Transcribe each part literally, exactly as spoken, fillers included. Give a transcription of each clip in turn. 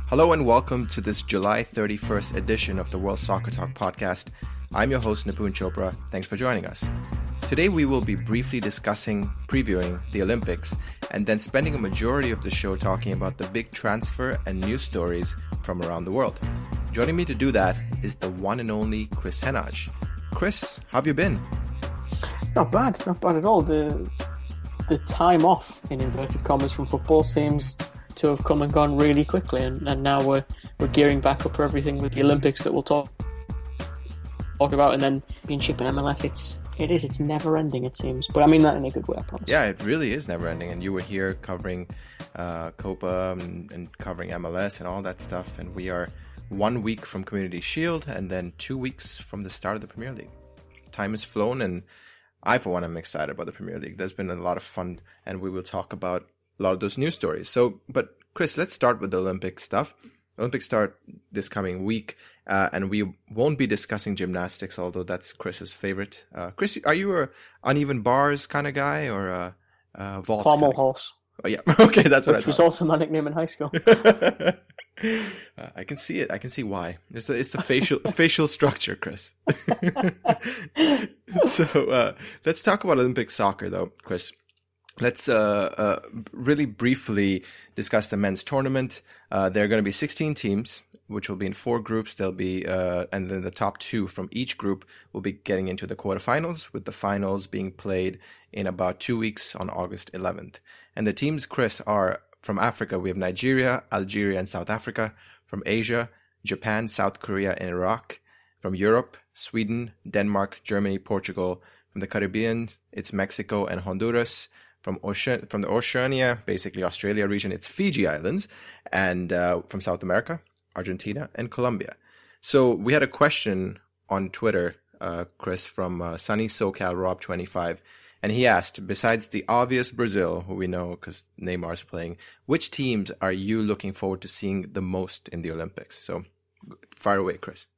Hello and welcome to this July thirty-first edition of the World Soccer Talk podcast. I'm your host, Nipun Chopra. Thanks for joining us. Today we will be briefly discussing, previewing the Olympics, and then spending a majority of the show talking about the big transfer and news stories from around the world. Joining me to do that is the one and only Chris Henage. Chris, how have you been? Not bad, not bad at all. The the time off, in inverted commas, from football seems to have come and gone really quickly, and, and now we're we're gearing back up for everything with the Olympics that we'll talk talk about, and then Championship and M L S. It's it is it's never ending, it seems, but I mean that in a good way, I promise. Yeah, it really is never ending, and you were here covering uh, Copa and, and covering M L S and all that stuff, and we are one week from Community Shield and then two weeks from the start of the Premier League. Time has flown, and I, for one, am excited about the Premier League. There's been a lot of fun, and we will talk about a lot of those news stories. So, but Chris, let's start with the Olympic stuff. Olympics start this coming week, uh, and we won't be discussing gymnastics, although that's Chris's favorite. Uh, Chris, are you a uneven bars kind of guy or a, a vault? Pommel horse. Oh yeah, okay, that's what I thought. Which was also my nickname in high school. uh, I can see it. I can see why. It's a, it's a facial facial structure, Chris. So uh, let's talk about Olympic soccer, though, Chris. Let's uh, uh, really briefly discuss the men's tournament. Uh, there are going to be sixteen teams, which will be in four groups. There'll be, uh, and then the top two from each group will be getting into the quarterfinals, with the finals being played in about two weeks on August eleventh. And the teams, Chris, are from Africa. We have Nigeria, Algeria, and South Africa. From Asia, Japan, South Korea, and Iraq. From Europe, Sweden, Denmark, Germany, Portugal. From the Caribbean, it's Mexico and Honduras. From Ocean, from the Oceania, basically Australia region, it's Fiji Islands, and uh, from South America, Argentina and Colombia. So we had a question on Twitter, uh, Chris, from uh, Sunny SoCal Rob twenty-five, and he asked, besides the obvious Brazil, who we know because Neymar's playing, which teams are you looking forward to seeing the most in the Olympics? So fire away, Chris.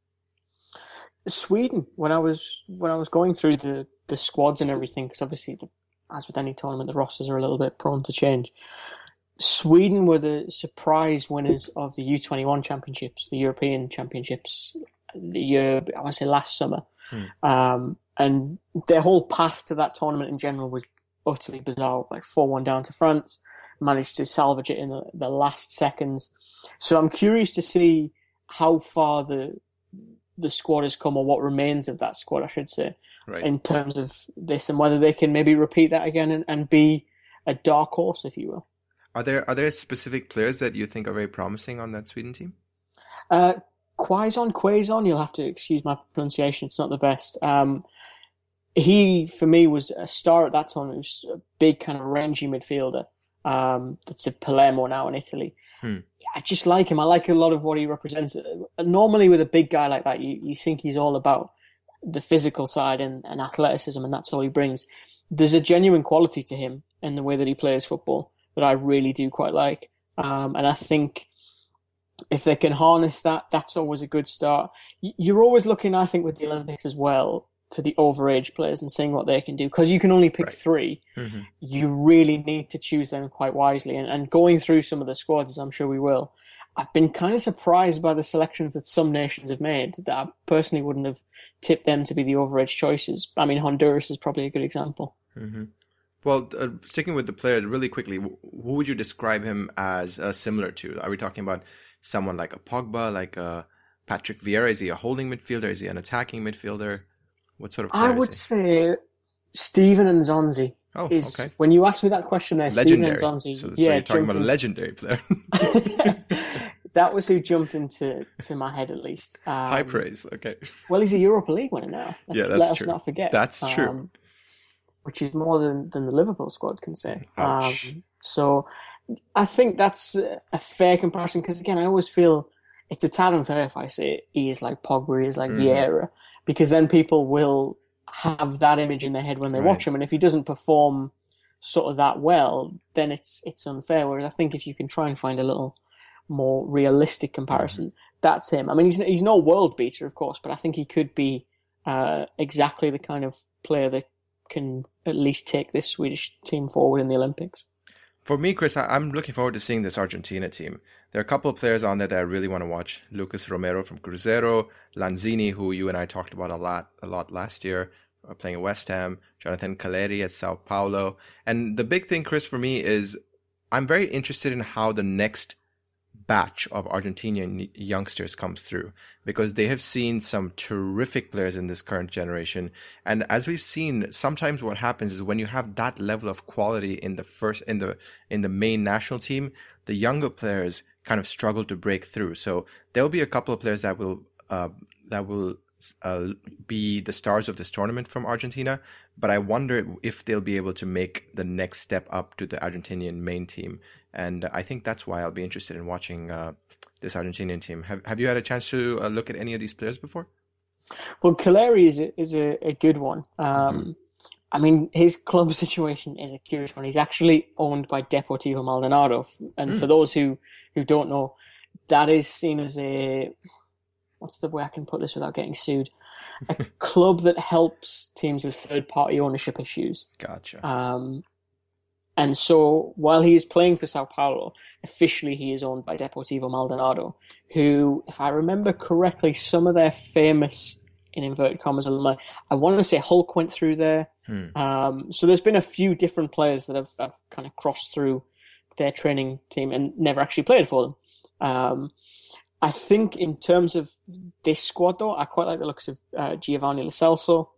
Sweden. When I was when I was going through the the squads and everything, because obviously the as with any tournament, the rosters are a little bit prone to change. Sweden were the surprise winners of the U twenty-one championships, the European championships, the year, I want to say last summer. Hmm. Um, and their whole path to that tournament in general was utterly bizarre, like four one down to France, managed to salvage it in the, the last seconds. So I'm curious to see how far the the squad has come, or what remains of that squad, I should say. Right. In terms of this, and whether they can maybe repeat that again and, and be a dark horse, if you will. Are there are there specific players that you think are very promising on that Sweden team? Uh, Quaison, Quaison, you'll have to excuse my pronunciation, it's not the best. Um, he, for me, was a star at that time. He was a big kind of rangy midfielder um, that's at Palermo now in Italy. Hmm. I just like him. I like a lot of what he represents. Normally with a big guy like that, you, you think he's all about the physical side and, and athleticism, and that's all he brings. There's a genuine quality to him in the way that he plays football that I really do quite like. Um, and I think if they can harness that, that's always a good start. You're always looking, I think, with the Olympics as well, to the overage players and seeing what they can do. Because you can only pick right. three. Mm-hmm. You really need to choose them quite wisely. And, and going through some of the squads, as I'm sure we will, I've been kind of surprised by the selections that some nations have made that I personally wouldn't have tipped them to be the overage choices. I mean, Honduras is probably a good example. Mm-hmm. Well, uh, sticking with the player really quickly, who would you describe him as uh, similar to? Are we talking about someone like a Pogba, like a Patrick Vieira? Is he a holding midfielder? Is he an attacking midfielder? What sort of player I would say Steven Nzonzi. Oh, is, okay. When you asked me that question there, legendary. Steven Nzonzi. So, so yeah, you're talking about in. a legendary player. That was who jumped into to my head, at least. Um, High praise, okay. Well, he's a Europa League winner now. Let's, yeah, that's let true. us not forget. That's true. Um, which is more than, than the Liverpool squad can say. Ouch. Um, so I think that's a fair comparison, because, again, I always feel it's a tad unfair if I say he is like Pogba, he is like mm. Vieira, because then people will have that image in their head when they right. watch him, and if he doesn't perform sort of that well, then it's it's unfair. Whereas I think if you can try and find a little more realistic comparison, mm-hmm. that's him. I mean, he's he's no world beater, of course, but I think he could be uh, exactly the kind of player that can at least take this Swedish team forward in the Olympics. For me, Chris, I'm looking forward to seeing this Argentina team. there are a couple of players on there that I really want to watch. Lucas Romero from Cruzeiro, Lanzini, who you and I talked about a lot, a lot last year, uh, playing at West Ham, Jonathan Caleri at Sao Paulo. And the big thing, Chris, for me is I'm very interested in how the next batch of Argentinian youngsters comes through, because they have seen some terrific players in this current generation. And as we've seen, sometimes what happens is when you have that level of quality in the first, in the, in the main national team, the younger players kind of struggle to break through. So there'll be a couple of players that will, uh, that will, uh, be the stars of this tournament from Argentina, but I wonder if they'll be able to make the next step up to the Argentinian main team. And I think that's why I'll be interested in watching uh, this Argentinian team. Have Have you had a chance to uh, look at any of these players before? Well, Caleri is a, is a, a good one. Um, mm-hmm. I mean, his club situation is a curious one. He's actually owned by Deportivo Maldonado, and mm. for those who, who don't know, that is seen as a what's the way I can put this without getting sued? A club that helps teams with third party ownership issues. Gotcha. Um, And so while he is playing for Sao Paulo, officially he is owned by Deportivo Maldonado, who, if I remember correctly, some of their famous, in inverted commas, alumni, I want to say Hulk went through there. Hmm. Um, so there's been a few different players that have, have kind of crossed through their training team and never actually played for them. Um, I think in terms of this squad, though, I quite like the looks of uh, Giovanni Lo Celso.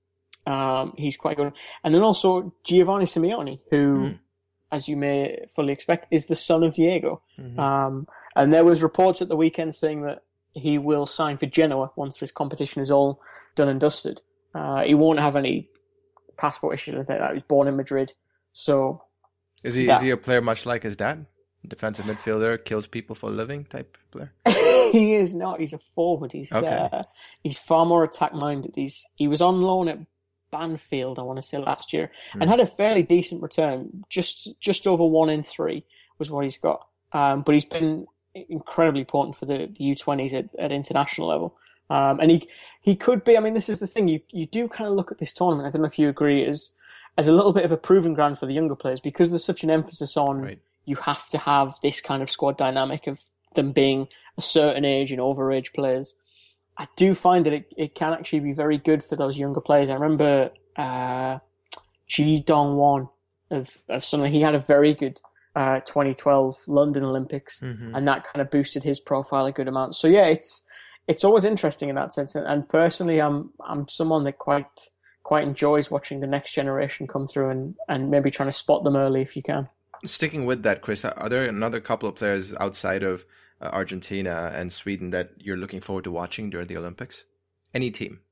Um, he's quite good. And then also Giovanni Simeone, who, mm. as you may fully expect, is the son of Diego. Mm-hmm. Um, and there was reports at the weekend saying that he will sign for Genoa once this competition is all done and dusted. Uh, he won't have any passport issues like that. He was born in Madrid. So is he, that, is he a player much like his dad? Defensive midfielder, kills people for a living type player? He is not. He's a forward. He's okay. uh, he's far more attack-minded. He's, he was on loan at Banfield, I want to say, last year, mm. and had a fairly decent return. Just just over one in three was what he's got. Um, but he's been incredibly important for the, the U twenties at, at international level. Um, and he he could be, I mean, this is the thing, you, you do kind of look at this tournament, I don't know if you agree, as, as a little bit of a proving ground for the younger players, because there's such an emphasis on right. you have to have this kind of squad dynamic of them being a certain age and overage players. I do find that it, it can actually be very good for those younger players. I remember uh, Ji Dong-won of, of Sunderland. He had a very good uh, twenty twelve London Olympics, mm-hmm. and that kind of boosted his profile a good amount. So yeah, it's it's always interesting in that sense. And, and personally, I'm I'm someone that quite quite enjoys watching the next generation come through and, and maybe trying to spot them early if you can. Sticking with that, Chris, are there another couple of players outside of Uh, Argentina and Sweden that you're looking forward to watching during the Olympics? Any team?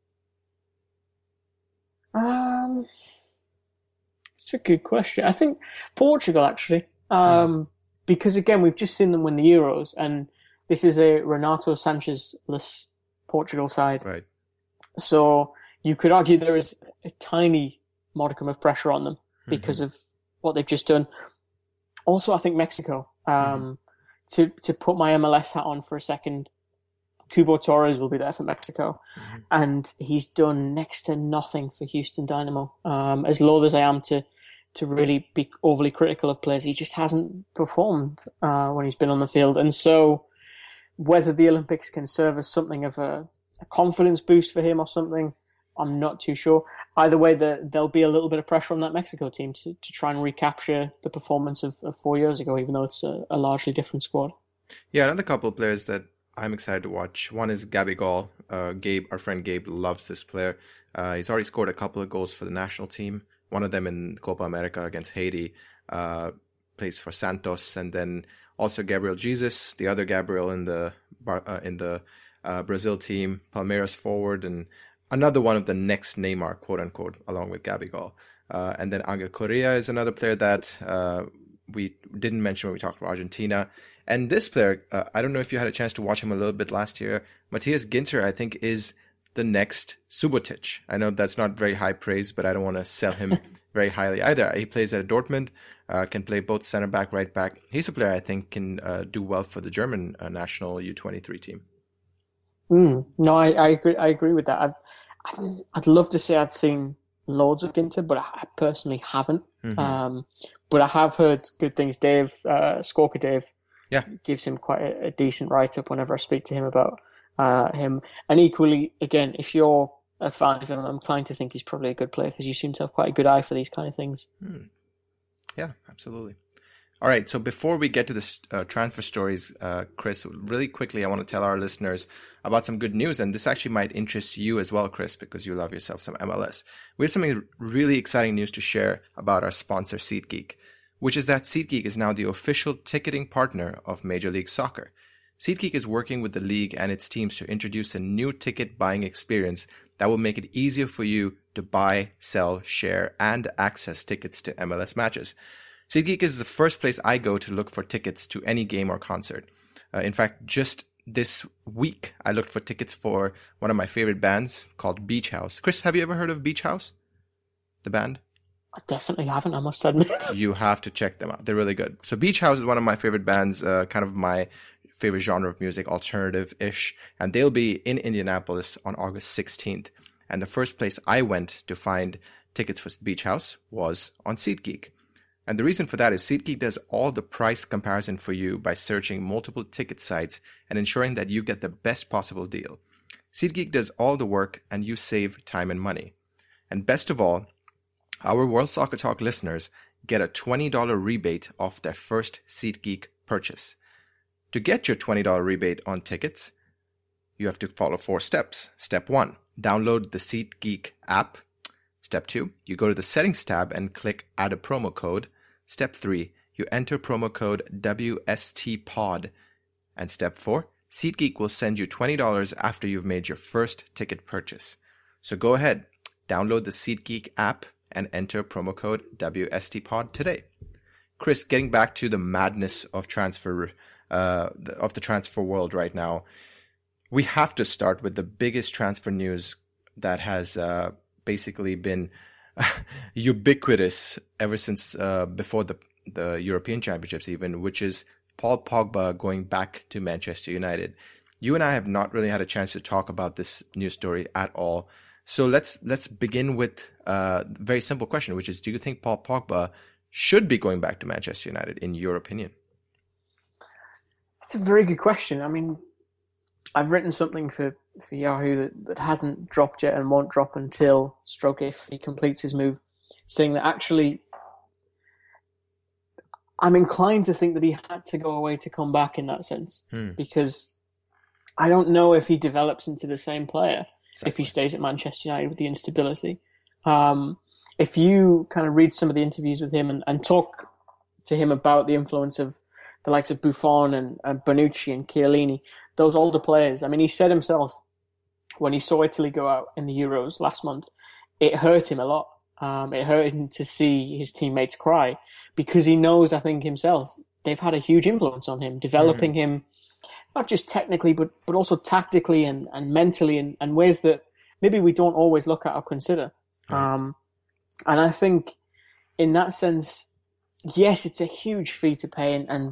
Um, it's a good question. I think Portugal, actually, um, mm. because again, we've just seen them win the Euros, and this is a Renato Sanchez-less Portugal side. Right. So you could argue there is a tiny modicum of pressure on them because mm-hmm. of what they've just done. Also, I think Mexico. Um, mm-hmm. To to put my M L S hat on for a second, Cubo Torres will be there for Mexico, mm-hmm. and he's done next to nothing for Houston Dynamo. Um, as loath as I am to to really be overly critical of players, he just hasn't performed uh, when he's been on the field. And so, whether the Olympics can serve as something of a, a confidence boost for him or something, I'm not too sure. Either way, the, there'll be a little bit of pressure on that Mexico team to, to try and recapture the performance of, of four years ago, even though it's a, a largely different squad. Yeah, another couple of players that I'm excited to watch. One is Gabigol. Uh, Gabe, our friend Gabe, loves this player. Uh, he's already scored a couple of goals for the national team. One of them in Copa America against Haiti. Uh, plays for Santos, and then also Gabriel Jesus, the other Gabriel in the uh, in the uh, Brazil team, Palmeiras forward, and another one of the next Neymar, quote unquote, along with Gabigol. Uh, and then Angel Correa is another player that uh, we didn't mention when we talked about Argentina. And this player, uh, I don't know if you had a chance to watch him a little bit last year. Matthias Ginter, I think, is the next Subotic. I know that's not very high praise, but I don't want to sell him very highly either. He plays at Dortmund, uh, can play both center back, right back. He's a player I think can uh, do well for the German uh, national U twenty-three team. Mm, no, I, I agree. I agree with that. I've, I'd love to say I'd seen loads of Ginter, but I personally haven't. Mm-hmm. Um, but I have heard good things. Dave, uh, Skorka Dave, Yeah. Gives him quite a, a decent write-up whenever I speak to him about uh, him. And equally, again, if you're a fan of him, I'm inclined to think he's probably a good player because you seem to have quite a good eye for these kind of things. Hmm. Yeah, absolutely. All right, so before we get to the uh, transfer stories, uh, Chris, really quickly, I want to tell our listeners about some good news. And this actually might interest you as well, Chris, because you love yourself some M L S. We have something really exciting news to share about our sponsor, SeatGeek, which is that SeatGeek is now the official ticketing partner of Major League Soccer. SeatGeek is working with the league and its teams to introduce a new ticket buying experience that will make it easier for you to buy, sell, share, and access tickets to M L S matches. SeatGeek is the first place I go to look for tickets to any game or concert. Uh, in fact, just this week, I looked for tickets for one of my favorite bands called Beach House. Chris, have you ever heard of Beach House? The band? I definitely haven't, I must admit. You have to check them out. They're really good. So Beach House is one of my favorite bands, uh, kind of my favorite genre of music, alternative-ish. And they'll be in Indianapolis on August sixteenth. And the first place I went to find tickets for Beach House was on SeatGeek. And the reason for that is SeatGeek does all the price comparison for you by searching multiple ticket sites and ensuring that you get the best possible deal. SeatGeek does all the work and you save time and money. And best of all, our World Soccer Talk listeners get a twenty dollars rebate off their first SeatGeek purchase. To get your twenty dollars rebate on tickets, you have to follow four steps. Step one, download the SeatGeek app. Step two, you go to the settings tab and click add a promo code. Step three, you enter promo code W S T pod. And step four, SeatGeek will send you twenty dollars after you've made your first ticket purchase. So go ahead, download the SeatGeek app and enter promo code W S T pod today. Chris, getting back to the madness of transfer, uh, of the transfer world right now, we have to start with the biggest transfer news that has uh, basically been ubiquitous ever since uh, before the the European Championships even, which is Paul Pogba going back to Manchester United. You and I have not really had a chance to talk about this news story at all. So let's let's begin with a very simple question, which is, do you think Paul Pogba should be going back to Manchester United, in your opinion? It's a very good question. I mean, I've written something for, for Yahoo that, that hasn't dropped yet and won't drop until stroke if he completes his move, saying that actually I'm inclined to think that he had to go away to come back in that sense, hmm. because I don't know if he develops into the same player exactly. if he stays at Manchester United with the instability. Um, if you kind of read some of the interviews with him and, and talk to him about the influence of the likes of Buffon and, and Bonucci and Chiellini, those older players. I mean, he said himself when he saw Italy go out in the Euros last month, it hurt him a lot. Um, it hurt him to see his teammates cry because he knows, I think himself, they've had a huge influence on him, developing mm-hmm. him not just technically, but but also tactically and, and mentally in, in ways that maybe we don't always look at or consider. Right. Um, and I think in that sense, yes, it's a huge fee to pay, and, and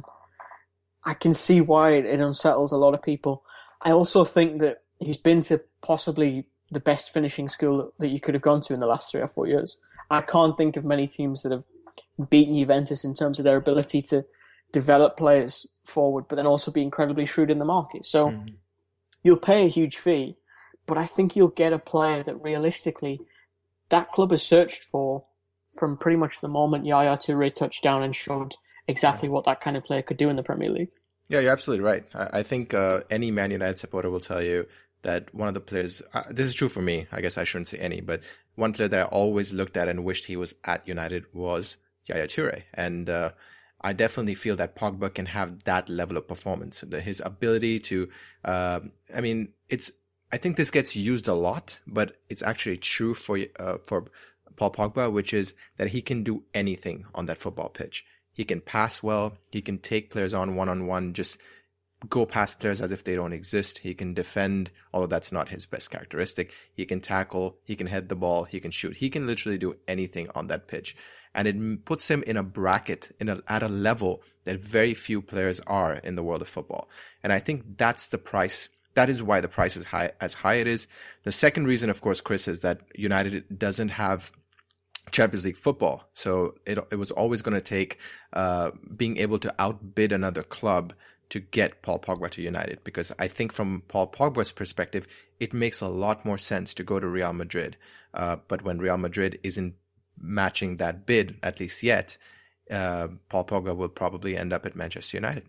I can see why it, it unsettles a lot of people. I also think that he's been to possibly the best finishing school that you could have gone to in the last three or four years. I can't think of many teams that have beaten Juventus in terms of their ability to develop players forward, but then also be incredibly shrewd in the market. So mm. you'll pay a huge fee, but I think you'll get a player that realistically that club has searched for from pretty much the moment Yaya Toure touched down and showed exactly what that kind of player could do in the Premier League. Yeah, you're absolutely right. I, I think uh, any Man United supporter will tell you that one of the players, uh, this is true for me, I guess I shouldn't say any, but one player that I always looked at and wished he was at United was Yaya Toure. And uh, I definitely feel that Pogba can have that level of performance. The, his ability to, uh, I mean, it's, I think this gets used a lot, but it's actually true for uh, for Paul Pogba, which is that he can do anything on that football pitch. He can pass well. He can take players on one-on-one, just go past players as if they don't exist. He can defend, although that's not his best characteristic. He can tackle. He can head the ball. He can shoot. He can literally do anything on that pitch. And it puts him in a bracket, in a, at a level that very few players are in the world of football. And I think that's the price. That is why the price is high, as high it is. The second reason, of course, Chris, is that United doesn't have Champions League football. So it it was always going to take uh, being able to outbid another club to get Paul Pogba to United. Because I think from Paul Pogba's perspective, it makes a lot more sense to go to Real Madrid. Uh, but when Real Madrid isn't matching that bid, at least yet, uh, Paul Pogba will probably end up at Manchester United.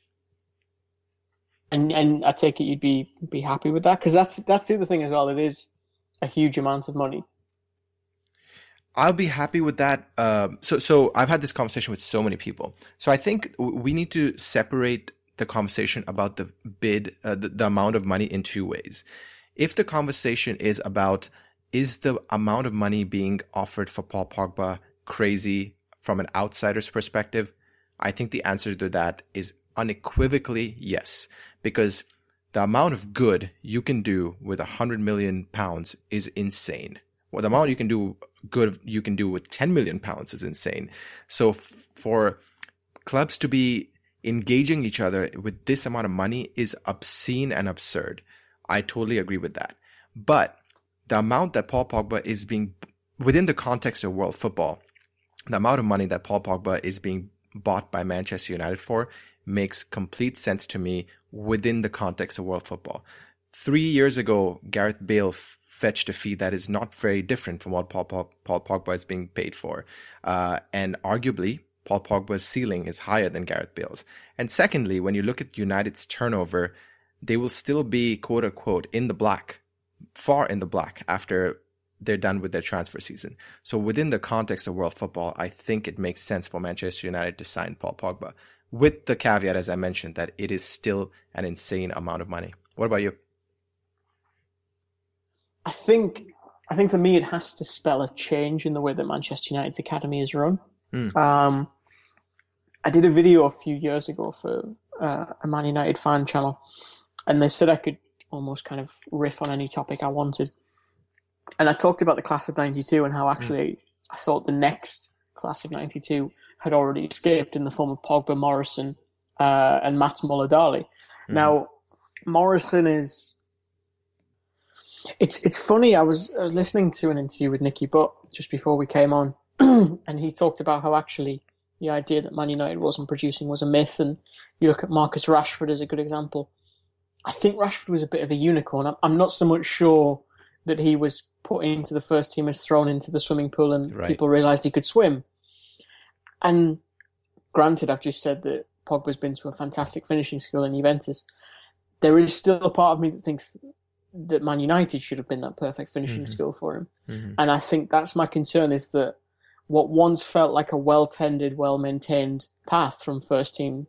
And and I take it you'd be be happy with that, because that's that's the other thing as well. It is a huge amount of money. I'll be happy with that. Uh, so, so I've had this conversation with so many people. So I think we need to separate the conversation about the bid, uh, the, the amount of money in two ways. If the conversation is about, is the amount of money being offered for Paul Pogba crazy from an outsider's perspective? I think the answer to that is unequivocally yes, because the amount of good you can do with a hundred million pounds is insane. Well, the amount you can do good you can do with ten million pounds is insane. So f- for clubs to be engaging each other with this amount of money is obscene and absurd. I totally agree with that. But the amount that Paul Pogba is being, within the context of world football, the amount of money that Paul Pogba is being bought by Manchester United for makes complete sense to me within the context of world football. Three years ago, Gareth Bale fetched a fee that is not very different from what Paul, Paul, Paul Pogba is being paid for. Uh, and arguably, Paul Pogba's ceiling is higher than Gareth Bale's. And secondly, when you look at United's turnover, they will still be, quote unquote, in the black, far in the black after they're done with their transfer season. So within the context of world football, I think it makes sense for Manchester United to sign Paul Pogba, with the caveat, as I mentioned, that it is still an insane amount of money. What about you? I think I think for me it has to spell a change in the way that Manchester United's academy is run. Mm. Um, I did a video a few years ago for uh, a Man United fan channel, and they said I could almost kind of riff on any topic I wanted. And I talked about the class of ninety-two and how actually mm. I thought the next class of ninety-two had already escaped in the form of Pogba, Morrison, uh, and Mats Muller-Dali. Mm. Now, Morrison is... It's it's funny, I was I was listening to an interview with Nicky Butt just before we came on, and he talked about how actually the idea that Man United wasn't producing was a myth, and you look at Marcus Rashford as a good example. I think Rashford was a bit of a unicorn. I'm, I'm not so much sure that he was put into the first team as thrown into the swimming pool and right. people realised he could swim. And granted, I've just said that Pogba's been to a fantastic finishing school in Juventus. There is still a part of me that thinks that Man United should have been that perfect finishing mm-hmm. school for him. Mm-hmm. And I think that's my concern, is that what once felt like a well-tended, well-maintained path from first team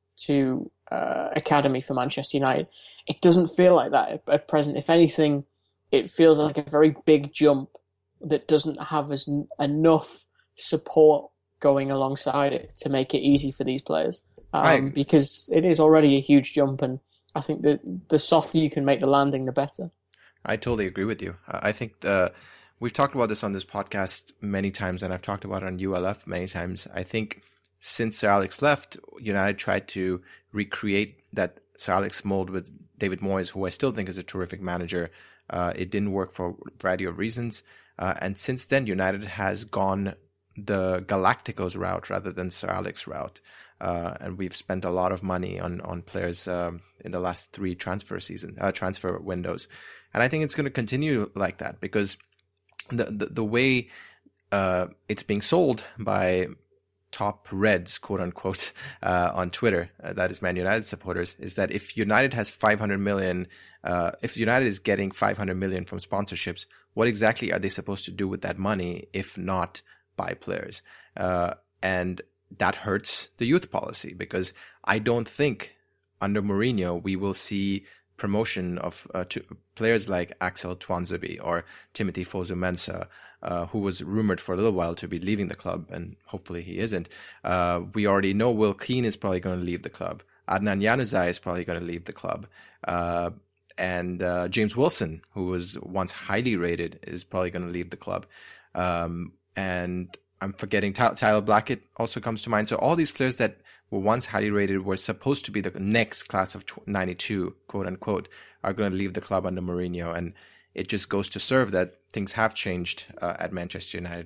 to uh, academy for Manchester United, it doesn't feel like that at, at present. If anything, it feels like a very big jump that doesn't have as n- enough support going alongside it to make it easy for these players. Um, I... Because it is already a huge jump, and I think that the softer you can make the landing, the better. I totally agree with you. I think the, we've talked about this on this podcast many times, and I've talked about it on U L F many times. I think since Sir Alex left, United tried to recreate that Sir Alex mold with David Moyes, who I still think is a terrific manager. Uh, it didn't work for a variety of reasons. Uh, and since then, United has gone the Galacticos route rather than Sir Alex route. Uh, and we've spent a lot of money on on players um, in the last three transfer season uh, transfer windows, and I think it's going to continue like that, because the the, the way uh, it's being sold by top Reds, quote unquote, uh, on Twitter, uh, that is Man United supporters, is that if United has five hundred million, uh, if United is getting five hundred million from sponsorships, what exactly are they supposed to do with that money if not buy players? Uh, and that hurts the youth policy, because I don't think under Mourinho we will see promotion of uh, to players like Axel Tuanzebe or Timothy Fosu-Mensah, uh, who was rumored for a little while to be leaving the club, and hopefully he isn't. Uh, we already know Will Keane is probably going to leave the club. Adnan Januzaj is probably going to leave the club. Uh, and uh, James Wilson, who was once highly rated, is probably going to leave the club. Um, and I'm forgetting Ty- Tyler Blackett also comes to mind. So all these players that were once highly rated, were supposed to be the next class of ninety-two, quote unquote, are going to leave the club under Mourinho. And it just goes to serve that things have changed uh, at Manchester United, and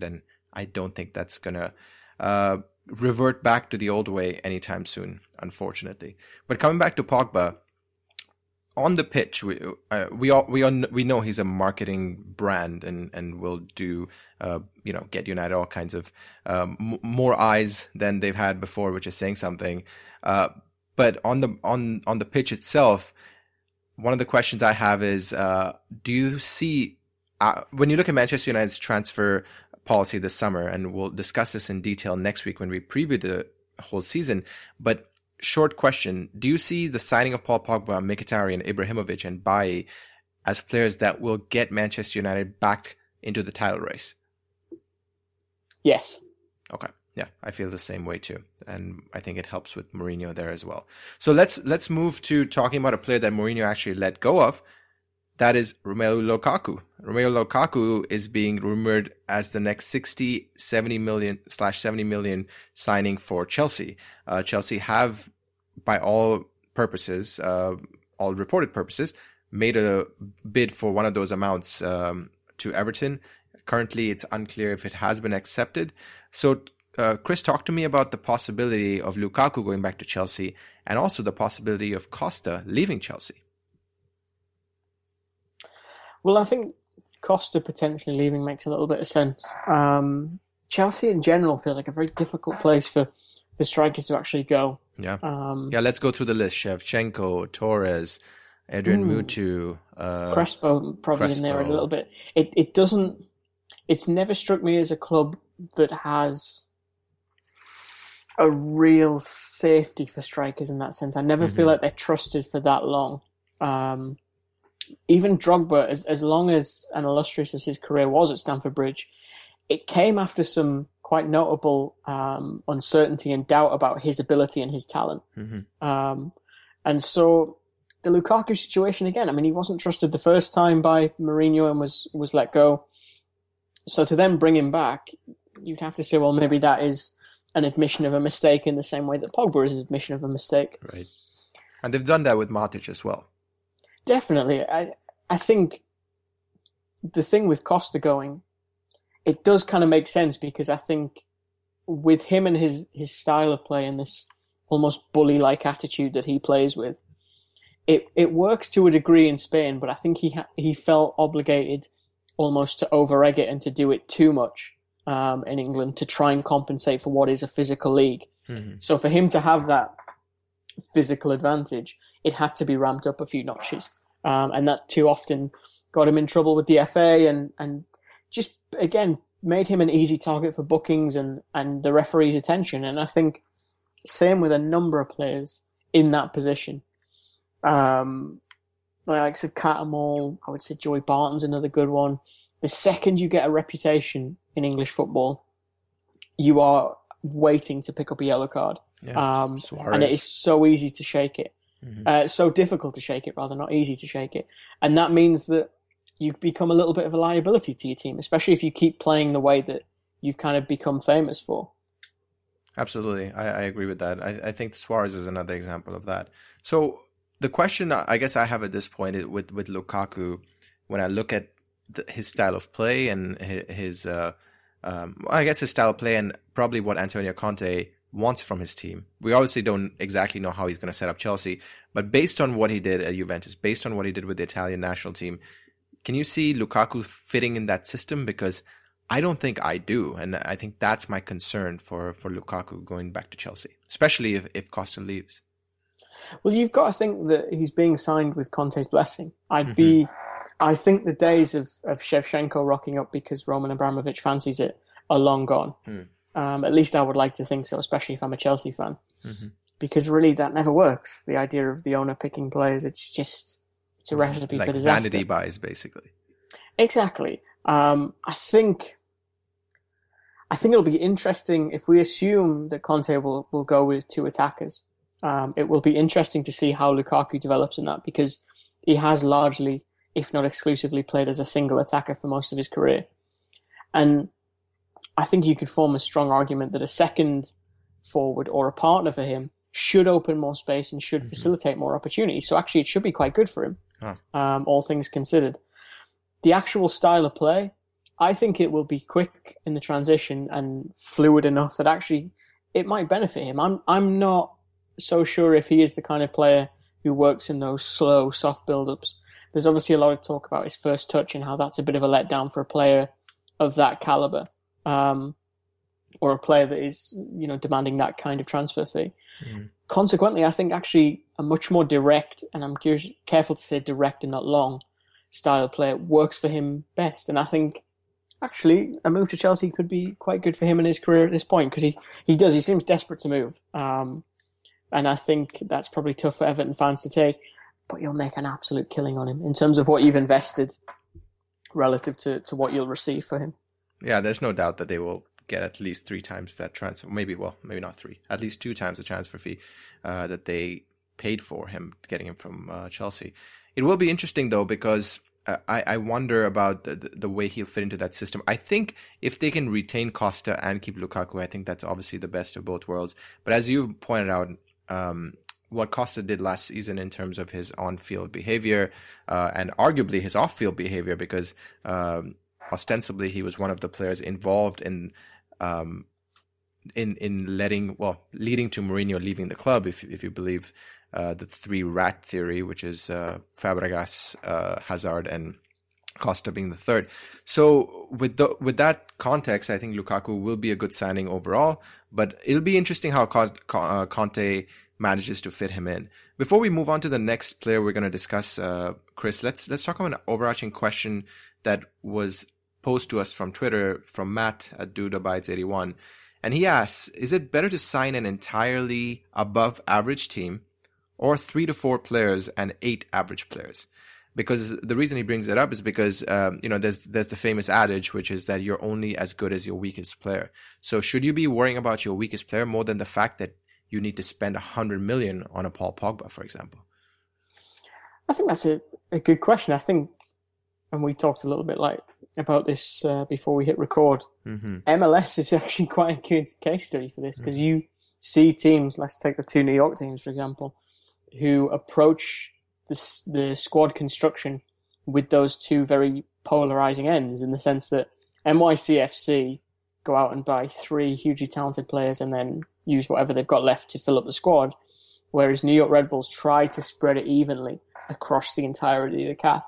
I don't think that's gonna uh, revert back to the old way anytime soon, unfortunately. But coming back to Pogba, on the pitch, we uh, we all we all, we know he's a marketing brand and and will do uh, you know get United all kinds of um, m- more eyes than they've had before, which is saying something. Uh, but on the on on the pitch itself, one of the questions I have is, uh, do you see uh, when you look at Manchester United's transfer policy this summer, and we'll discuss this in detail next week when we preview the whole season, but short question, do you see the signing of Paul Pogba, Mkhitaryan, Ibrahimovic, and Bailly as players that will get Manchester United back into the title race? Yes. Okay. Yeah, I feel the same way too. And I think it helps with Mourinho there as well. So let's let's move to talking about a player that Mourinho actually let go of. That is Romelu Lukaku. Romelu Lukaku is being rumored as the next sixty, seventy million slash seventy million signing for Chelsea. Uh, Chelsea have, by all purposes, uh, all reported purposes, made a bid for one of those amounts um, to Everton. Currently, it's unclear if it has been accepted. So, uh, Chris, talk to me about the possibility of Lukaku going back to Chelsea and also the possibility of Costa leaving Chelsea. Well, I think Costa potentially leaving makes a little bit of sense. Um, Chelsea in general feels like a very difficult place for, for strikers to actually go. Yeah. Um, yeah, let's go through the list. Shevchenko, Torres, Adrian mm, Mutu. Uh, Crespo probably Crespo. in there a little bit. It it doesn't... It's never struck me as a club that has a real safety for strikers in that sense. I never mm-hmm. feel like they're trusted for that long. Um Even Drogba, as as long as and illustrious as his career was at Stamford Bridge, it came after some quite notable um, uncertainty and doubt about his ability and his talent. Mm-hmm. Um, and so the Lukaku situation again, I mean, he wasn't trusted the first time by Mourinho and was, was let go. So to then bring him back, you'd have to say, well, maybe that is an admission of a mistake in the same way that Pogba is an admission of a mistake. Right. And they've done that with Matic as well. Definitely. I I think the thing with Costa going, it does kind of make sense because I think with him and his, his style of play and this almost bully-like attitude that he plays with, it it works to a degree in Spain, but I think he ha- he felt obligated almost to over-egg it and to do it too much um, in England to try and compensate for what is a physical league. Mm-hmm. So for him to have that physical advantage, it had to be ramped up a few notches. Um, and that too often got him in trouble with the F A and, and just, again, made him an easy target for bookings and, and the referee's attention. And I think same with a number of players in that position. Um, like of Catamol, I would say Joey Barton's another good one. The second you get a reputation in English football, you are waiting to pick up a yellow card. Yeah, um, and it is so easy to shake it. Mm-hmm. Uh, it's so difficult to shake it, rather, not easy to shake it. And that means that you become a little bit of a liability to your team, especially if you keep playing the way that you've kind of become famous for. Absolutely. I, I agree with that. I, I think Suarez is another example of that. So the question I guess I have at this point is with, with Lukaku, when I look at the, his style of play and his, his uh, um, I guess his style of play and probably what Antonio Conte wants from his team. We obviously don't exactly know how he's going to set up Chelsea, but based on what he did at Juventus, based on what he did with the Italian national team, can you see Lukaku fitting in that system? Because I don't think I do, and I think that's my concern for, for Lukaku going back to Chelsea, especially if, if Costa leaves. Well, you've got to think that he's being signed with Conte's blessing. I'd mm-hmm. be, I think the days of, of Shevchenko rocking up because Roman Abramovich fancies it are long gone. Mm. Um, at least I would like to think so, especially if I'm a Chelsea fan. Mm-hmm. Because really, that never works. The idea of the owner picking players, it's just, it's a recipe like for disaster. Vanity buys, basically. Exactly. Um, I think, I think it'll be interesting if we assume that Conte will, will go with two attackers. Um, it will be interesting to see how Lukaku develops in that because he has largely, if not exclusively, played as a single attacker for most of his career. And I think you could form a strong argument that a second forward or a partner for him should open more space and should mm-hmm. facilitate more opportunities. So actually, it should be quite good for him, huh. um, all things considered. The actual style of play, I think it will be quick in the transition and fluid enough that actually it might benefit him. I'm I'm not so sure if he is the kind of player who works in those slow, soft build-ups. There's obviously a lot of talk about his first touch and how that's a bit of a letdown for a player of that caliber, um, or a player that is, you know, demanding that kind of transfer fee. Mm. Consequently, I think actually a much more direct, and I'm careful to say direct and not long, style player works for him best. And I think actually a move to Chelsea could be quite good for him in his career at this point, because he, he does, he seems desperate to move. Um, and I think that's probably tough for Everton fans to take, but you'll make an absolute killing on him in terms of what you've invested relative to, to what you'll receive for him. Yeah, there's no doubt that they will get at least three times that transfer, maybe, well, maybe not three, at least two times the transfer fee uh, that they paid for him, getting him from uh, Chelsea. It will be interesting, though, because uh, I, I wonder about the, the way he'll fit into that system. I think if they can retain Costa and keep Lukaku, I think that's obviously the best of both worlds. But as you pointed out, um, what Costa did last season in terms of his on-field behavior uh, and arguably his off-field behavior, because um, ostensibly he was one of the players involved in um, in in letting well leading to Mourinho leaving the club, if if you believe uh, the three rat theory, which is uh, Fabregas, uh, Hazard, and Costa being the third. So with the with that context, I think Lukaku will be a good signing overall, but it'll be interesting how Conte manages to fit him in. Before we move on to the next player we're going to discuss, uh, Chris, let's let's talk about an overarching question that was posed to us from Twitter from Matt at Dudeabites eighty-one. And he asks, is it better to sign an entirely above average team or three to four players and eight average players? Because the reason he brings it up is because, um, you know, there's there's the famous adage, which is that you're only as good as your weakest player. So should you be worrying about your weakest player more than the fact that you need to spend one hundred million on a Paul Pogba, for example? I think that's a, a good question. I think, and we talked a little bit like about this uh, before we hit record, mm-hmm. M L S is actually quite a good case study for this, because mm-hmm. you see teams, let's take the two New York teams, for example, who approach the, the squad construction with those two very polarizing ends, in the sense that N Y C F C go out and buy three hugely talented players and then use whatever they've got left to fill up the squad, whereas New York Red Bulls try to spread it evenly across the entirety of the cap.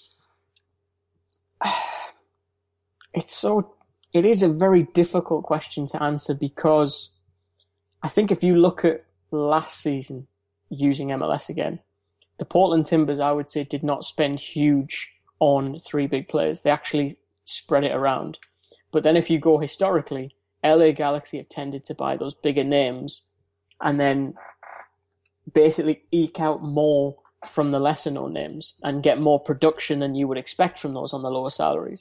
It's so, it is a very difficult question to answer, because I think if you look at last season, using M L S again, the Portland Timbers, I would say, did not spend huge on three big players. They actually spread it around. But then if you go historically, L A Galaxy have tended to buy those bigger names and then basically eke out more from the lesser known names and get more production than you would expect from those on the lower salaries.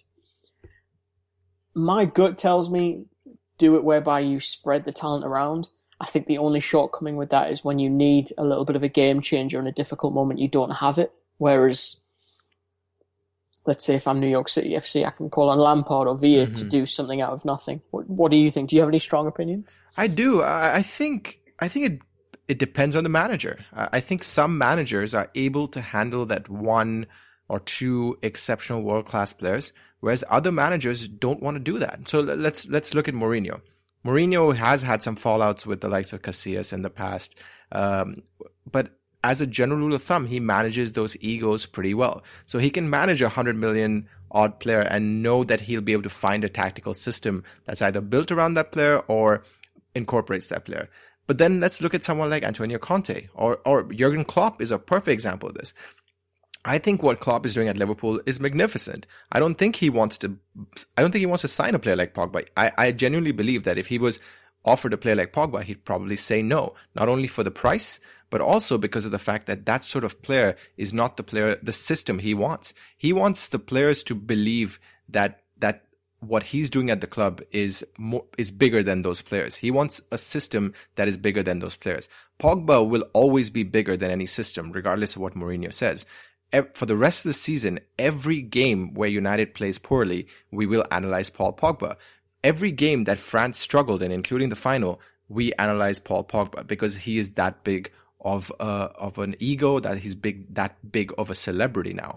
My gut tells me do it whereby you spread the talent around. I think the only shortcoming with that is when you need a little bit of a game changer in a difficult moment, you don't have it. Whereas, let's say if I'm New York City F C, I can call on Lampard or Villa mm-hmm. to do something out of nothing. What, what do you think? Do you have any strong opinions? I do. I, I think I think it it depends on the manager. I think some managers are able to handle that one or two exceptional world-class players, whereas other managers don't want to do that. So let's let's look at Mourinho. Mourinho has had some fallouts with the likes of Casillas in the past, um, but as a general rule of thumb, he manages those egos pretty well. So he can manage a hundred million odd player and know that he'll be able to find a tactical system that's either built around that player or incorporates that player. But then let's look at someone like Antonio Conte or or Jurgen Klopp is a perfect example of this. I think what Klopp is doing at Liverpool is magnificent. I don't think he wants to, I don't think he wants to sign a player like Pogba. I, I genuinely believe that if he was offered a player like Pogba, he'd probably say no, not only for the price, but also because of the fact that that sort of player is not the player, the system he wants. He wants the players to believe that, that what he's doing at the club is more, is bigger than those players. He wants a system that is bigger than those players. Pogba will always be bigger than any system, regardless of what Mourinho says. For the rest of the season, every game where United plays poorly, we will analyze Paul Pogba. Every game that France struggled in, including the final, we analyze Paul Pogba because he is that big of uh, of an ego, that he's big, that big of a celebrity now.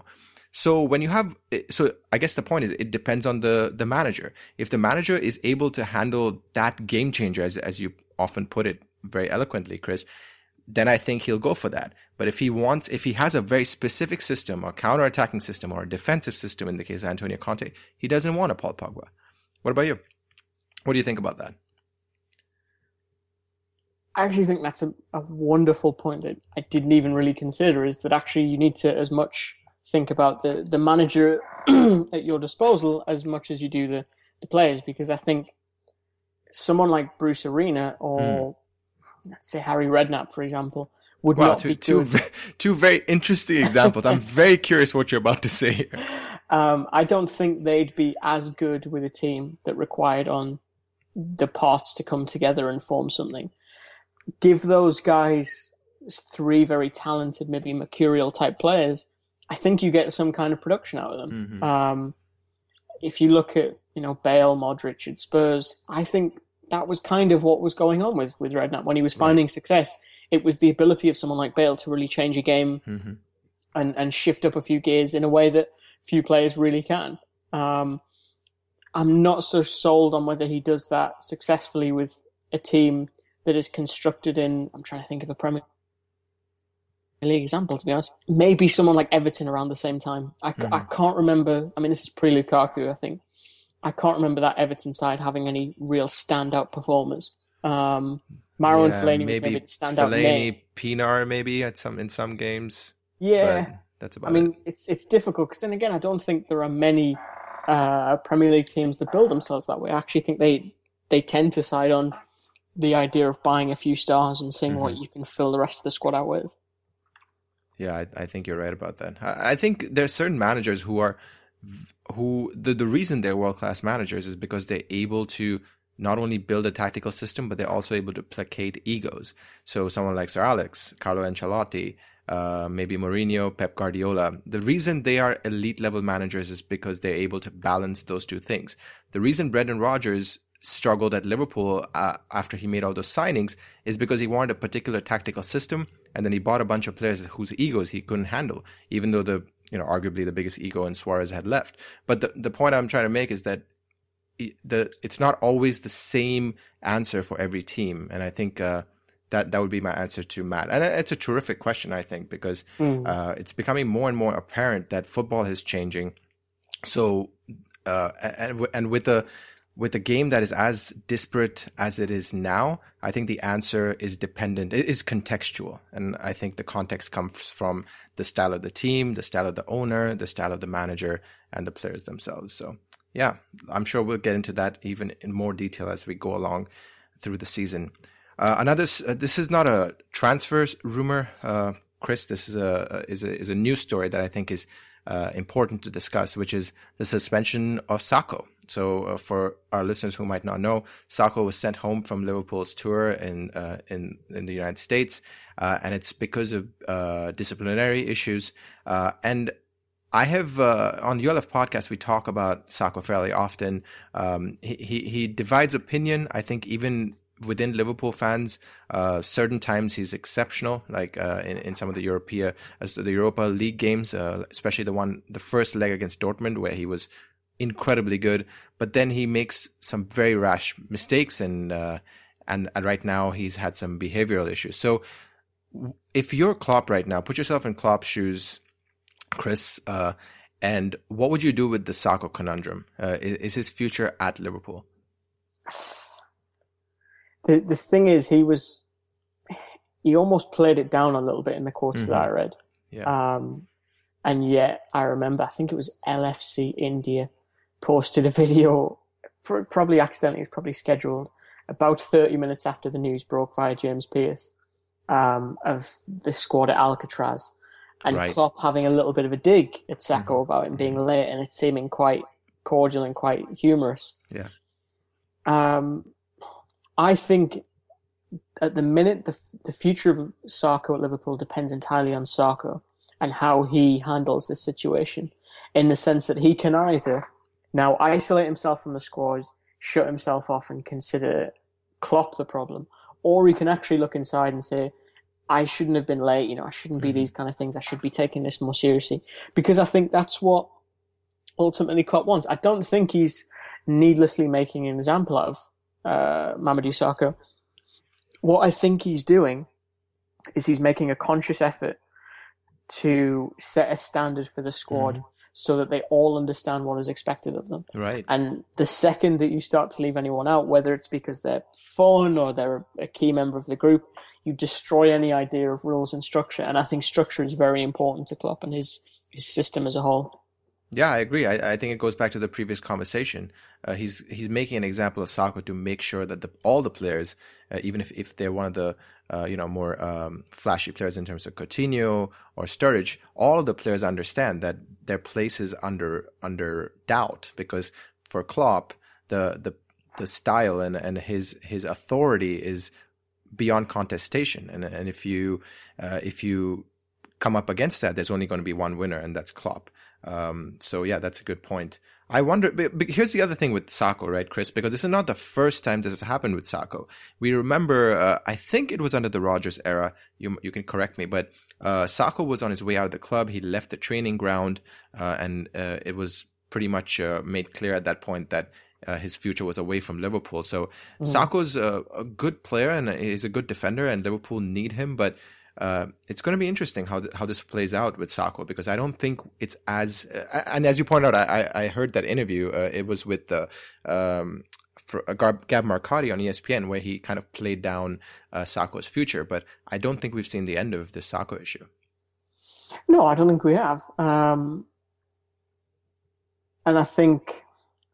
So when you have, so I guess the point is it depends on the, the manager. If the manager is able to handle that game changer, as, as you often put it very eloquently, Chris, then I think he'll go for that. But if he wants, if he has a very specific system, a counter-attacking system or a defensive system in the case of Antonio Conte, he doesn't want a Paul Pogba. What about you? What do you think about that? I actually think that's a, a wonderful point that I didn't even really consider, is that actually you need to as much think about the, the manager at your disposal as much as you do the, the players, because I think someone like Bruce Arena or mm. let's say Harry Redknapp, for example, would wow, not two, be two, good. Two very interesting examples. I'm very curious what you're about to say here. Um, I don't think they'd be as good with a team that required on the parts to come together and form something. Give those guys three very talented, maybe mercurial type players, I think you get some kind of production out of them. Mm-hmm. Um, if you look at, you know, Bale, Modric at Spurs, I think that was kind of what was going on with, with Redknapp when he was finding right. success. It was the ability of someone like Bale to really change a game mm-hmm. and, and shift up a few gears in a way that few players really can. Um, I'm not so sold on whether he does that successfully with a team that is constructed in, I'm trying to think of a Premier League example, to be honest. Maybe someone like Everton around the same time. I, mm-hmm. I can't remember, I mean, this is pre-Lukaku, I think. I can't remember that Everton side having any real standout performers. Um, Marouane yeah, Fellaini maybe was maybe the standout Fellaini, name. Pienaar maybe at some, in some games. Yeah. But that's about I mean, it. it's it's difficult because then again, I don't think there are many uh, Premier League teams that build themselves that way. I actually think they they tend to side on the idea of buying a few stars and seeing mm-hmm. what you can fill the rest of the squad out with. Yeah, I, I think you're right about that. I, I think there's certain managers who are who the, the reason they're world-class managers is because they're able to not only build a tactical system, but they're also able to placate egos. So someone like Sir Alex, Carlo Ancelotti, uh, maybe Mourinho, Pep Guardiola. The reason they are elite level managers is because they're able to balance those two things. The reason Brendan Rodgers struggled at Liverpool uh, after he made all those signings is because he wanted a particular tactical system, and then he bought a bunch of players whose egos he couldn't handle, even though the, you know, arguably the biggest ego in Suarez had left. But the, the point I'm trying to make is that the it's not always the same answer for every team. And I think uh, that, that would be my answer to Matt. And it's a terrific question, I think, because mm. uh, it's becoming more and more apparent that football is changing. So, uh, and, and with the, with a game that is as disparate as it is now, I think the answer is dependent, it is contextual. And I think the context comes from the style of the team, the style of the owner, the style of the manager, and the players themselves. So yeah, I'm sure we'll get into that even in more detail as we go along through the season. Uh, another, uh, this is not a transfer rumor, uh, Chris. This is a, is a, is a news story that I think is uh, important to discuss, which is the suspension of Sakho. So uh, for our listeners who might not know, Sakho was sent home from Liverpool's tour in uh, in in the United States, uh, and it's because of uh, disciplinary issues. Uh, and I have uh, on the U L F podcast we talk about Sakho fairly often. Um, he, he he divides opinion. I think even within Liverpool fans, uh, certain times he's exceptional, like uh, in in some of the Europea as the Europa League games, uh, especially the one the first leg against Dortmund where he was incredibly good, but then he makes some very rash mistakes, and uh, and, and right now he's had some behavioral issues. So if you're Klopp right now, put yourself in Klopp's shoes, Chris, uh, and what would you do with the Sakho conundrum? Uh, is, is his future at Liverpool? The the thing is, he was he almost played it down a little bit in the quotes mm-hmm. that I read. Yeah. Um, and yet I remember, I think it was L F C India posted a video, probably accidentally, it's probably scheduled, about thirty minutes after the news broke via James Pearce, um, of the squad at Alcatraz. And right. Klopp having a little bit of a dig at Sakho mm-hmm. about him being late, and it seeming quite cordial and quite humorous. Yeah. Um, I think at the minute, the the future of Sakho at Liverpool depends entirely on Sakho and how he handles this situation, in the sense that he can either now isolate himself from the squad, shut himself off and consider Klopp the problem, or he can actually look inside and say, I shouldn't have been late. You know, I shouldn't be Mm-hmm. these kind of things. I should be taking this more seriously because I think that's what ultimately Klopp wants. I don't think he's needlessly making an example out of uh, Mamadou Sakho. What I think he's doing is he's making a conscious effort to set a standard for the squad mm-hmm. so that they all understand what is expected of them. Right. And the second that you start to leave anyone out, whether it's because they're fun or they're a key member of the group, you destroy any idea of rules and structure. And I think structure is very important to Klopp and his, his system as a whole. Yeah, I agree. I, I think it goes back to the previous conversation. Uh, he's he's making an example of Sakho to make sure that the, all the players, uh, even if, if they're one of the uh, you know more um, flashy players in terms of Coutinho or Sturridge, all of the players understand that their place is under under doubt because for Klopp, the the the style and, and his his authority is beyond contestation. And and if you uh, if you come up against that, there's only going to be one winner, and that's Klopp. Um, so yeah, that's a good point. I wonder, but, but here's the other thing with Sakho, right, Chris? Because this is not the first time this has happened with Sakho. We remember, uh, I think it was under the Rodgers era. You you can correct me, but uh, Sakho was on his way out of the club. He left the training ground, uh, and uh, it was pretty much uh, made clear at that point that uh, his future was away from Liverpool. So mm. Sakho's a, a good player and he's a good defender, and Liverpool need him, but. Uh, it's going to be interesting how th- how this plays out with Sakho because I don't think it's as uh, and as you pointed out, I I heard that interview. Uh, it was with the um, for, uh, Gab Marcotti on E S P N where he kind of played down uh, Sakho's future, but I don't think we've seen the end of this Sakho issue. No, I don't think we have, um, and I think.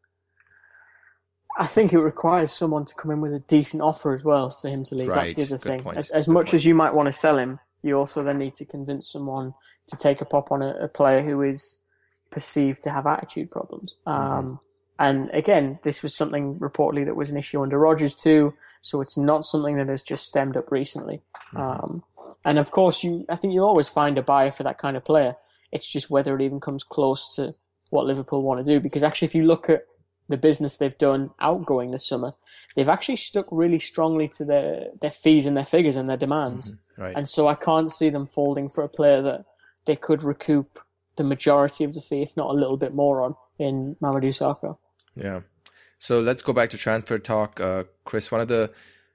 I think it requires someone to come in with a decent offer as well for him to leave. Right. That's the other Good thing. point. As, as Good much point. as you might want to sell him, you also then need to convince someone to take a pop on a, a player who is perceived to have attitude problems. Um, mm-hmm. And again, this was something reportedly that was an issue under Rodgers too, so it's not something that has just stemmed up recently. Mm-hmm. Um, and of course, you I think you'll always find a buyer for that kind of player. It's just whether it even comes close to what Liverpool want to do. Because actually, if you look at the business they've done outgoing this summer, they've actually stuck really strongly to their, their fees and their figures and their demands. Mm-hmm. Right. And so I can't see them folding for a player that they could recoup the majority of the fee, if not a little bit more on, in Mamadou Sakho. Yeah. So let's go back to transfer talk. Uh, Chris, one of the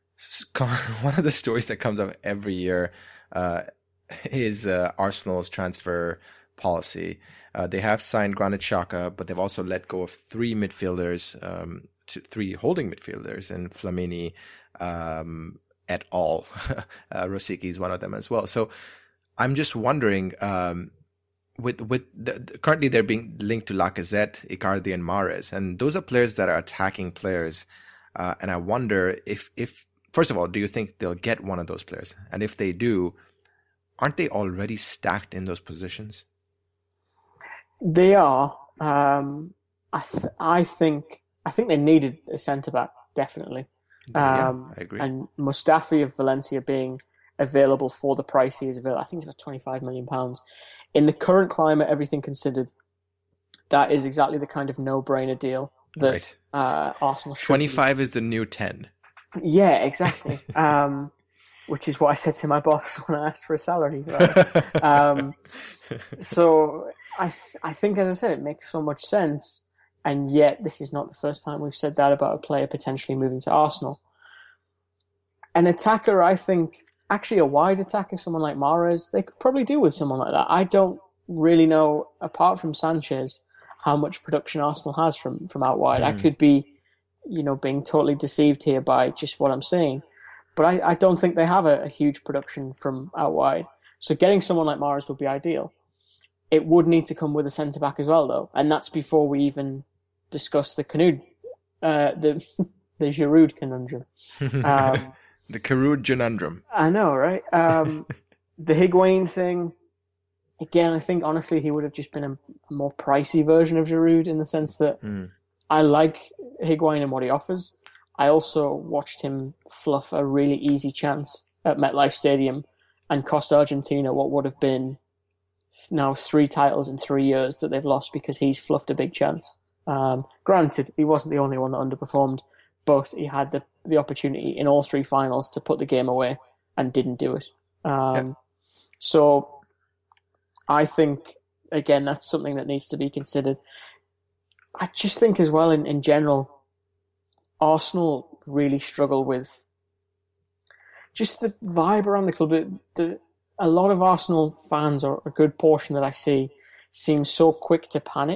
one of the stories that comes up every year uh, is uh, Arsenal's transfer policy. Uh, they have signed Granit Xhaka, but they've also let go of three midfielders, um, to three holding midfielders, and Flamini um, et al. uh, Rosicky is one of them as well. So I'm just wondering, um, with with the, the, currently they're being linked to Lacazette, Icardi, and Mahrez, and those are players that are attacking players. Uh, and I wonder if if first of all, do you think they'll get one of those players? And if they do, aren't they already stacked in those positions? They are. Um, I th- I think I think they needed a centre back definitely. Yeah, um, I agree. And Mustafi of Valencia being available for the price he is available, I think it's about twenty-five million pounds. In the current climate, everything considered, that is exactly the kind of no-brainer deal that Right. uh, Arsenal should. twenty-five is the new ten. Yeah, exactly. um, which is what I said to my boss when I asked for a salary. Right? um, so. I th- I think, as I said, it makes so much sense, and yet this is not the first time we've said that about a player potentially moving to Arsenal. An attacker, I think, actually a wide attacker, someone like Mahrez, they could probably do with someone like that. I don't really know, apart from Sanchez, how much production Arsenal has from, from out wide. Mm. I could be, you know, being totally deceived here by just what I'm saying, but I, I don't think they have a, a huge production from out wide. So getting someone like Mahrez would be ideal. It would need to come with a centre-back as well, though. And that's before we even discuss the Canud, uh, the the Giroud conundrum. Um, the Giroud conundrum. I know, right? Um, the Higuain thing, again, I think, honestly, he would have just been a, a more pricey version of Giroud in the sense that mm. I like Higuain and what he offers. I also watched him fluff a really easy chance at MetLife Stadium and cost Argentina what would have been now three titles in three years that they've lost because he's fluffed a big chance. Um, granted, he wasn't the only one that underperformed, but he had the, the opportunity in all three finals to put the game away and didn't do it. Um, Yeah. So I think, again, that's something that needs to be considered. I just think as well, in, in general, Arsenal really struggle with just the vibe around the club. The, the, a lot of Arsenal fans, or a good portion that I see, seem so quick to panic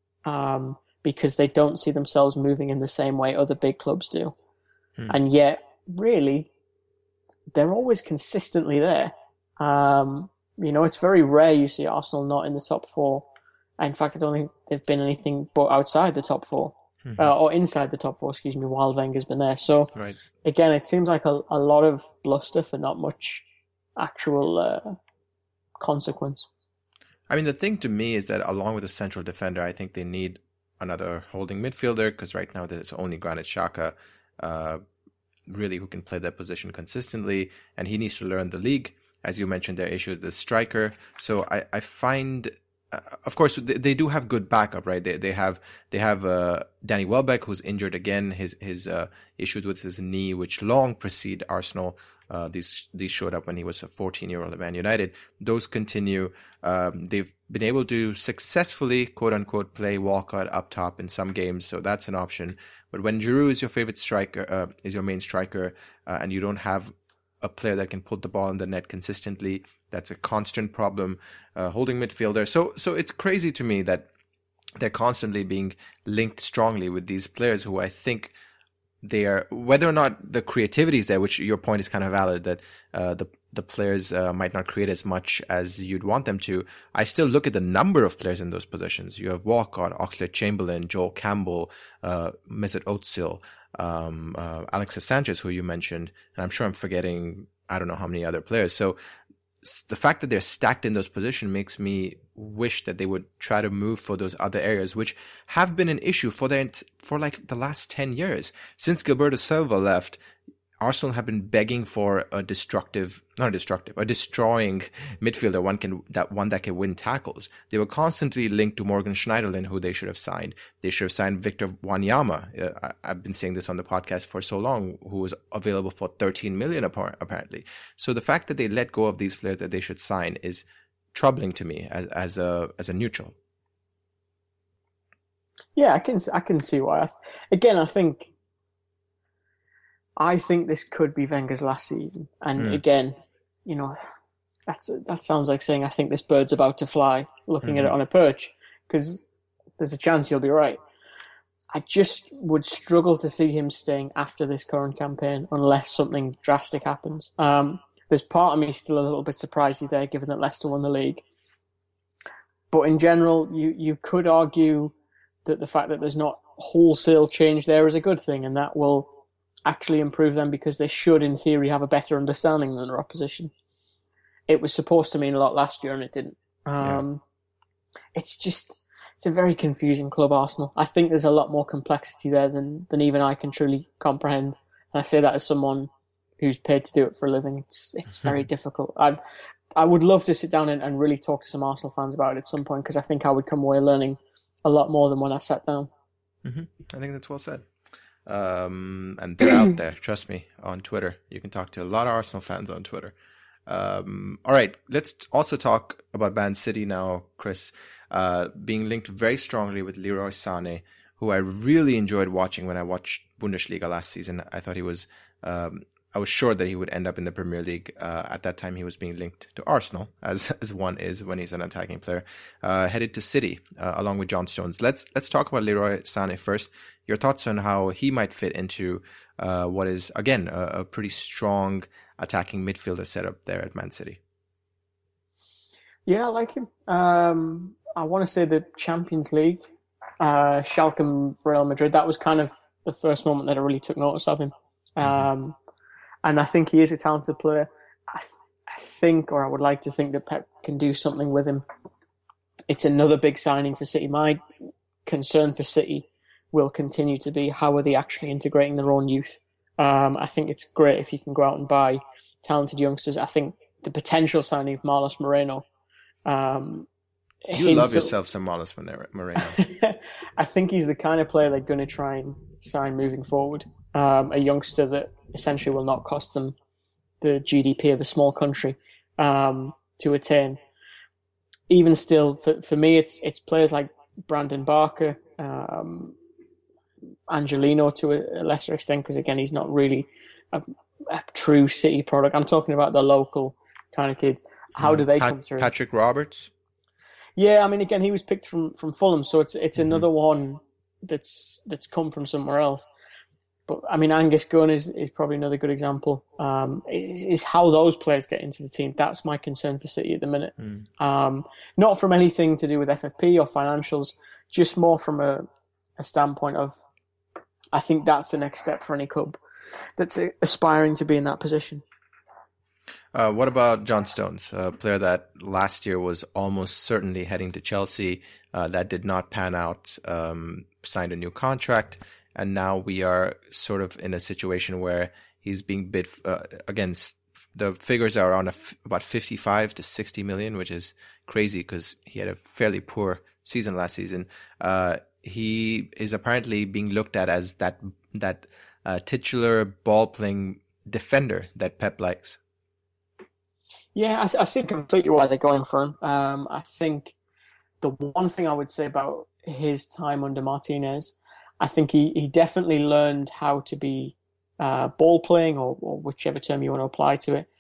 um, because they don't see themselves moving in the same way other big clubs do. Hmm. And yet, really, they're always consistently there. Um, you know, it's very rare you see Arsenal not in the top four. In fact, I don't think they've been anything but outside the top four, Mm-hmm. uh, or inside the top four, excuse me, while Wenger's been there. So, Right. again, it seems like a, a lot of bluster for not much actual uh, consequence. I mean, the thing to me is that along with a central defender, I think they need another holding midfielder, because right now there's only Granit Xhaka, uh, really, who can play that position consistently, and he needs to learn the league. As you mentioned, their issue with the striker. So I, I find, uh, of course, they, they do have good backup, right? They they have they have uh, Danny Welbeck, who's injured again. His his uh, issues with his knee, which long precede Arsenal. Uh, these these showed up when he was a fourteen-year-old at Man United. Those continue. Um, they've been able to successfully, quote unquote, play Walcott up top in some games, so that's an option. But when Giroud is your favorite striker, uh, is your main striker, uh, and you don't have a player that can put the ball in the net consistently, that's a constant problem. Uh, holding midfielder, so so it's crazy to me that they're constantly being linked strongly with these players who I think they are, whether or not the creativity is there, which your point is kind of valid, that uh, the the players uh, might not create as much as you'd want them to. I still look at the number of players in those positions. You have Walcott, Oxlade-Chamberlain, Joel Campbell, uh, Mesut Ozil, um, uh, Alexis Sanchez, who you mentioned, and I'm sure I'm forgetting I don't know how many other players. So the fact that they're stacked in those positions makes me wish that they would try to move for those other areas, which have been an issue for their for like the last ten years. Since Gilberto Silva left, Arsenal have been begging for a destructive, not a destructive, a destroying midfielder, one can that one that can win tackles. They were constantly linked to Morgan Schneiderlin, who they should have signed. They should have signed Victor Wanyama. Uh, I, I've been saying this on the podcast for so long, who was available for thirteen million apparently. So the fact that they let go of these players that they should sign is troubling to me as, as a as a neutral. Yeah, I can I can see why. Again, I think. I think this could be Wenger's last season. And mm. again, you know, that's that sounds like saying I think this bird's about to fly, looking mm-hmm. at it on a perch, because there's a chance you'll be right. I just would struggle to see him staying after this current campaign unless something drastic happens. Um, there's part of me still a little bit surprised he's there, given that Leicester won the league. But in general, you, you could argue that the fact that there's not wholesale change there is a good thing, and that will actually improve them, because they should, in theory, have a better understanding than their opposition. It was supposed to mean a lot last year, and it didn't. Um, yeah. It's just, it's a very confusing club, Arsenal. I think there's a lot more complexity there than, than even I can truly comprehend. And I say that as someone who's paid to do it for a living. It's it's very difficult. I I would love to sit down and, and really talk to some Arsenal fans about it at some point, because I think I would come away learning a lot more than when I sat down. Mm-hmm. I think that's well said. Um, and they're out there, trust me, on Twitter. You can talk to a lot of Arsenal fans on Twitter. Um, all right, let's also talk about Man City now, Chris. Uh, being linked very strongly with Leroy Sané, who I really enjoyed watching when I watched Bundesliga last season. I thought he was, um, I was sure that he would end up in the Premier League. Uh, at that time, he was being linked to Arsenal, as as one is when he's an attacking player. Uh, headed to City, uh, along with John Stones. Let's let's talk about Leroy Sané first. Your thoughts on how he might fit into uh, what is, again, a, a pretty strong attacking midfielder setup there at Man City. Yeah, I like him. Um, I want to say the Champions League, uh, Schalke and Real Madrid, that was kind of the first moment that I really took notice of him. Um, mm-hmm. And I think he is a talented player. I, th- I think, or I would like to think, that Pep can do something with him. It's another big signing for City. My concern for City will continue to be, how are they actually integrating their own youth? Um, I think it's great if you can go out and buy talented youngsters. I think the potential signing of Marlos Moreno. Um, you love yourself some Marlos Moreno. I think he's the kind of player they're going to try and sign moving forward. Um, a youngster that essentially will not cost them the G D P of a small country. um, to attain. Even still, for for me, it's it's players like Brandon Barker, um, Angelino to a, a lesser extent, because again, he's not really a, a true City product. I'm talking about the local kind of kids. How do they Pat- come through? Patrick Roberts. Yeah, I mean, again, he was picked from, from Fulham, so it's it's Mm-hmm. another one that's that's come from somewhere else. But I mean, Angus Gunn is, is probably another good example. Um, is, is how those players get into the team. That's my concern for City at the minute. Mm. Um, not from anything to do with F F P or financials, just more from a, a standpoint of, I think that's the next step for any club that's aspiring to be in that position. Uh, what about John Stones, a player that last year was almost certainly heading to Chelsea, uh, that did not pan out, um, signed a new contract, and now we are sort of in a situation where he's being bid uh, against. The figures are on a f- about fifty-five to sixty million, which is crazy because he had a fairly poor season last season. Uh, he is apparently being looked at as that that uh, titular ball playing defender that Pep likes. Yeah, I, I see completely why they're going for him. Um, I think the one thing I would say about his time under Martinez, I think he, he definitely learned how to be uh, ball playing, or, or whichever term you want to apply to it.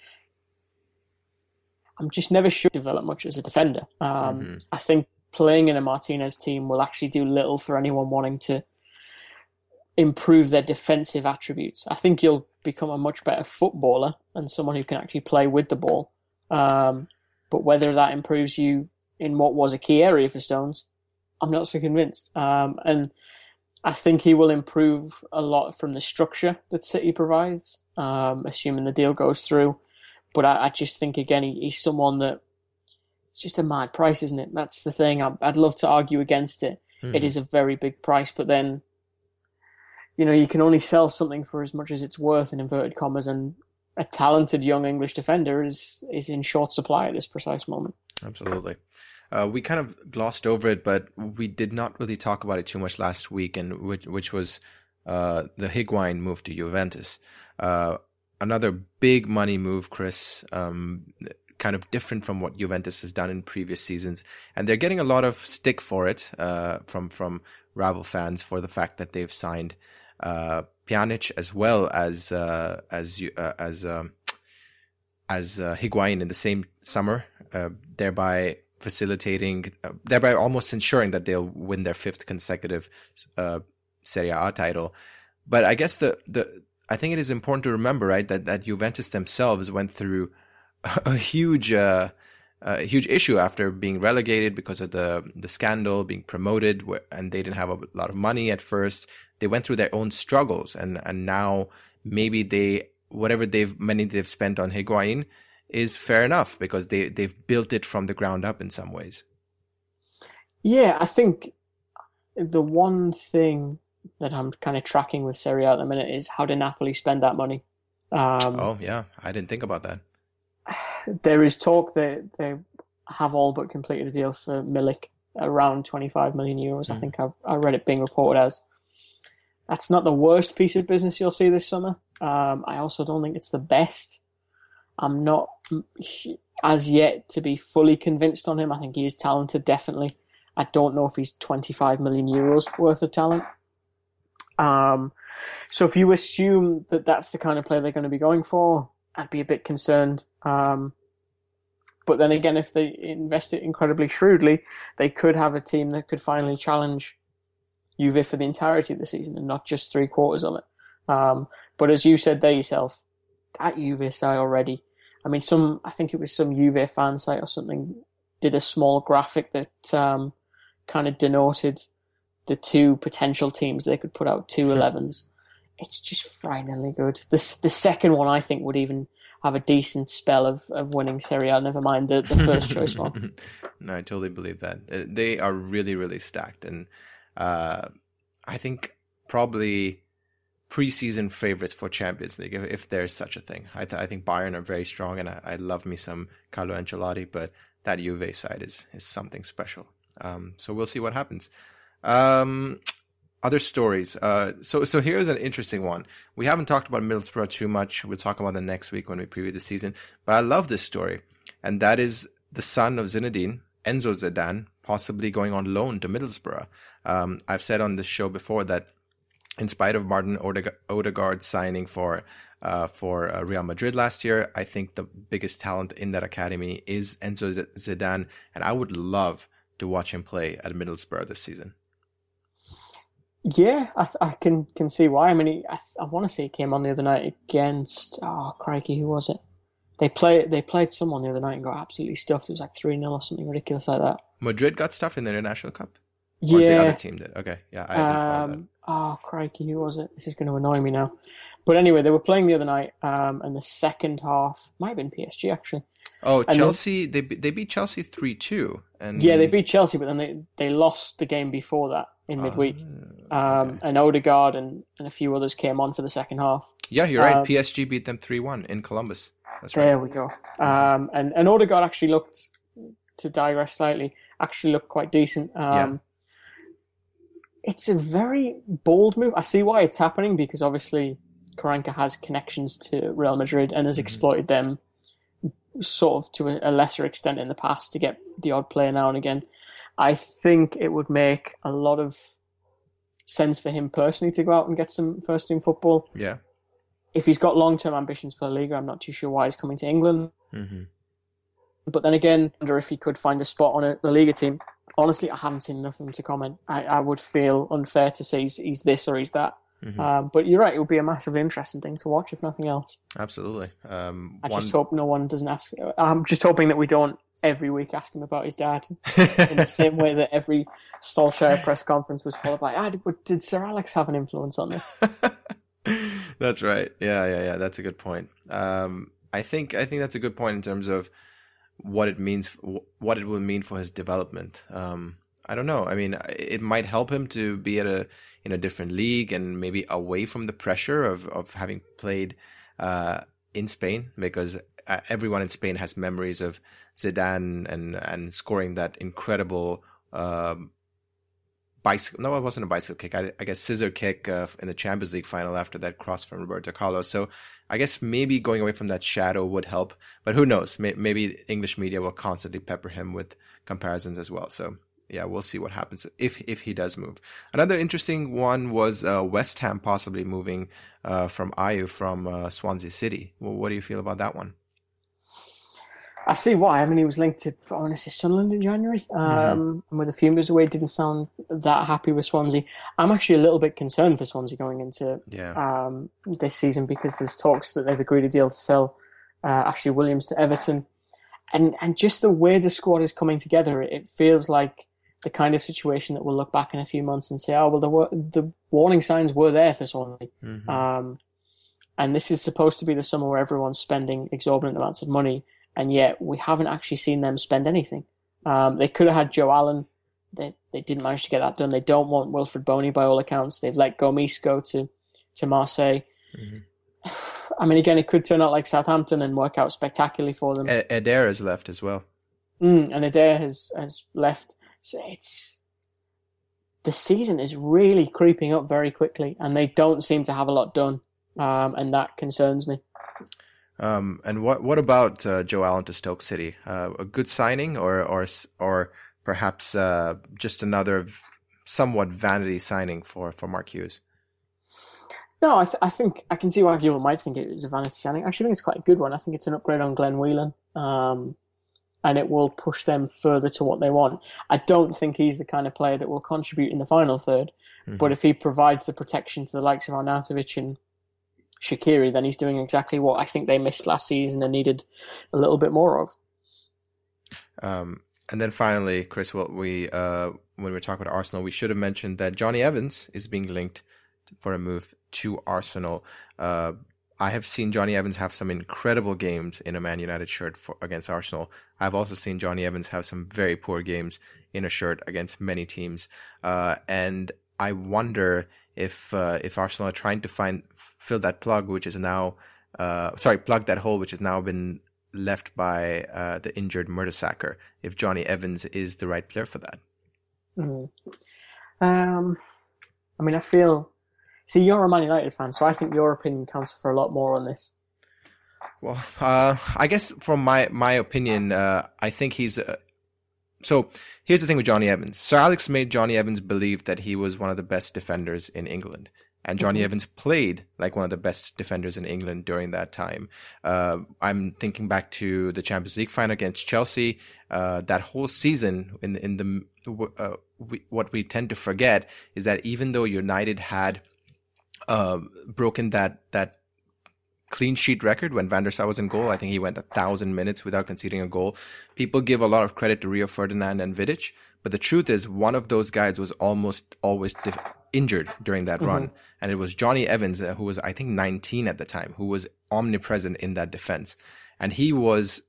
I'm just never sure he developed much as a defender. Um, Mm-hmm. I think playing in a Martinez team will actually do little for anyone wanting to improve their defensive attributes. I think you'll become a much better footballer and someone who can actually play with the ball. Um, but whether that improves you in what was a key area for Stones, I'm not so convinced. Um, and I think he will improve a lot from the structure that City provides, um, assuming the deal goes through. But I, I just think, again, he, he's someone that it's just a mad price, isn't it? That's the thing. I, I'd love to argue against it. Mm-hmm. It is a very big price, but then, you know, you can only sell something for as much as it's worth, in inverted commas, and a talented young English defender is is in short supply at this precise moment. Absolutely. Uh, we kind of glossed over it, but we did not really talk about it too much last week, and which, which was uh, the Higuain move to Juventus. Uh, another big money move, Chris, um, kind of different from what Juventus has done in previous seasons. And they're getting a lot of stick for it uh, from, from rival fans for the fact that they've signed uh, Pjanic as well as uh, as uh, as um, as uh, Higuain in the same summer, uh, thereby facilitating, uh, thereby almost ensuring that they'll win their fifth consecutive uh, Serie A title. But I guess the the I think it is important to remember, right, that that Juventus themselves went through a huge uh, a huge issue after being relegated because of the the scandal, being promoted, and they didn't have a lot of money at first. They went through their own struggles, and, and now maybe they whatever they've money they've spent on Higuain is fair enough because they they've built it from the ground up in some ways. Yeah, I think the one thing that I'm kind of tracking with Serie A at the minute is how did Napoli spend that money? Um, oh yeah, I didn't think about that. There is talk that they have all but completed a deal for Milik around twenty-five million euros. Mm. I think I, I read it being reported as. That's not the worst piece of business you'll see this summer. Um, I also don't think it's the best. I'm not as yet to be fully convinced on him. I think he is talented, definitely. I don't know if he's twenty-five million euros worth of talent. Um, so if you assume that that's the kind of player they're going to be going for, I'd be a bit concerned. Um, but then again, if they invest it incredibly shrewdly, they could have a team that could finally challenge Juve for the entirety of the season and not just three quarters of it. Um, but as you said there yourself, that Juve side already, I mean, some, I think it was some Juve fan site or something, did a small graphic that um, kind of denoted the two potential teams they could put out, two elevens. It's just frighteningly good. The, the second one, I think, would even have a decent spell of, of winning Serie A, never mind the, the first choice one. No, I totally believe that. They are really, really stacked. And uh, I think probably preseason favorites for Champions League, if, if there's such a thing. I, th- I think Bayern are very strong, and I, I love me some Carlo Ancelotti, but that Juve side is, is something special. Um, so we'll see what happens. Um, other stories. Uh, so so here's an interesting one. We haven't talked about Middlesbrough too much. We'll talk about it next week when we preview the season. But I love this story. and that is the son of Zinedine, Enzo Zidane, possibly going on loan to Middlesbrough. Um, I've said on this show before that in spite of Martin Odeg- Odegaard signing for uh, for uh, Real Madrid last year, I think the biggest talent in that academy is Enzo Z- Zidane, and I would love to watch him play at Middlesbrough this season. Yeah, I, I can can see why. I mean, he, I, I want to say he came on the other night against, oh, crikey, who was it? They play they played someone the other night and got absolutely stuffed. It was like three nil or something ridiculous like that. Madrid got stuff in the International Cup? Or Yeah. the other team did? Okay, yeah, I didn't follow that. Um, oh, crikey, who was it? This is going to annoy me now. But anyway, they were playing the other night, um, and the second half might have been P S G actually. Oh, And Chelsea, they they beat Chelsea three two. And Yeah, they beat Chelsea, but then they, they lost the game before that in midweek. Ah, Um, okay. and Odegaard and, and a few others came on for the second half. Yeah, you're right. Um, P S G beat them three one in Columbus. That's right. There we go. Um, and, and Odegaard actually looked, to digress slightly, actually looked quite decent. Um, Yeah. It's a very bold move. I see why it's happening, because obviously Karanka has connections to Real Madrid and has Mhm. exploited them sort of to a, a lesser extent in the past to get the odd player now and again. I think it would make a lot of sense for him personally to go out and get some first team football. Yeah. If he's got long-term ambitions for La Liga, I'm not too sure why he's coming to England. Mm-hmm. But then again, I wonder if he could find a spot on a La Liga team. Honestly, I haven't seen enough of him to comment. I, I would feel unfair to say he's, he's this or he's that. Mm-hmm. Um, but you're right, it would be a massively interesting thing to watch, if nothing else. Absolutely. Um, I one... just hope no one doesn't ask. I'm just hoping that we don't every week ask him about his dad in the same way that every Solskjaer press conference was followed by, ah, did, did Sir Alex have an influence on this? That's right. Yeah, yeah, yeah. That's a good point. Um, I think I think that's a good point in terms of what it means, what it will mean for his development. Um, I don't know. I mean, it might help him to be at a in a different league and maybe away from the pressure of of having played uh, in Spain, because everyone in Spain has memories of Zidane and and scoring that incredible um, bicycle. No, it wasn't a bicycle kick. I, I guess scissor kick uh, in the Champions League final after that cross from Roberto Carlos. So I guess maybe going away from that shadow would help. But who knows? Maybe English media will constantly pepper him with comparisons as well. So yeah, we'll see what happens if if he does move. Another interesting one was uh, West Ham possibly moving uh, from Ayew from uh, Swansea City. Well, what do you feel about that one? I see why. I mean, he was linked to, I want to say, Sunderland in January. Um, Mm-hmm. And with a few moves away, didn't sound that happy with Swansea. I'm actually a little bit concerned for Swansea going into Yeah. um, this season, because there's talks that they've agreed a deal to sell uh, Ashley Williams to Everton. And and just the way the squad is coming together, it feels like the kind of situation that we'll look back in a few months and say, oh, well, the, wa- the warning signs were there for Swansea. Mm-hmm. Um, and this is supposed to be the summer where everyone's spending exorbitant amounts of money. And yet we haven't actually seen them spend anything. Um, they could have had Joe Allen. They they didn't manage to get that done. They don't want Wilfred Boney by all accounts. They've let Gomis go to, to Marseille. Mm-hmm. I mean, again, it could turn out like Southampton and work out spectacularly for them. Ed- Adair has left as well. Mm, and Adair has, has left. So it's... The season is really creeping up very quickly, and they don't seem to have a lot done. Um, and that concerns me. Um, and what what about uh, Joe Allen to Stoke City? Uh, a good signing, or or or perhaps uh, just another v- somewhat vanity signing for, for Mark Hughes? No, I, th- I think I can see why people might think it was a vanity signing. I actually think it's quite a good one. I think it's an upgrade on Glenn Whelan, um, and it will push them further to what they want. I don't think he's the kind of player that will contribute in the final third, Mm-hmm. but if he provides the protection to the likes of Arnautovic and Shaqiri, then he's doing exactly what I think they missed last season and needed a little bit more of. Um, and then finally, Chris, what we uh, when we talk about Arsenal, we should have mentioned that Johnny Evans is being linked for a move to Arsenal. Uh, I have seen Johnny Evans have some incredible games in a Man United shirt for, against Arsenal. I've also seen Johnny Evans have some very poor games in a shirt against many teams. Uh, and I wonder if uh, if Arsenal are trying to find fill that plug, which is now uh, sorry, plug that hole, which has now been left by uh, the injured Mertesacker, if Johnny Evans is the right player for that. Mm. Um, I mean, I feel... See, you're a Man United fan, so I think your opinion counts for a lot more on this. Well, uh, I guess from my my opinion, uh, I think he's. Uh, so here's the thing with Jonny Evans. Sir Alex made Jonny Evans believe that he was one of the best defenders in England. And Jonny mm-hmm. Evans played like one of the best defenders in England during that time. Uh, I'm thinking back to the Champions League final against Chelsea. Uh, that whole season, in in the uh, we, what we tend to forget is that even though United had uh, broken that that clean sheet record when Van der Sar was in goal, I think he went a thousand minutes without conceding a goal. People give a lot of credit to Rio Ferdinand and Vidic, but the truth is one of those guys was almost always def- injured during that mm-hmm. run. And it was Jonny Evans, uh, who was, I think, nineteen at the time, who was omnipresent in that defense. And he was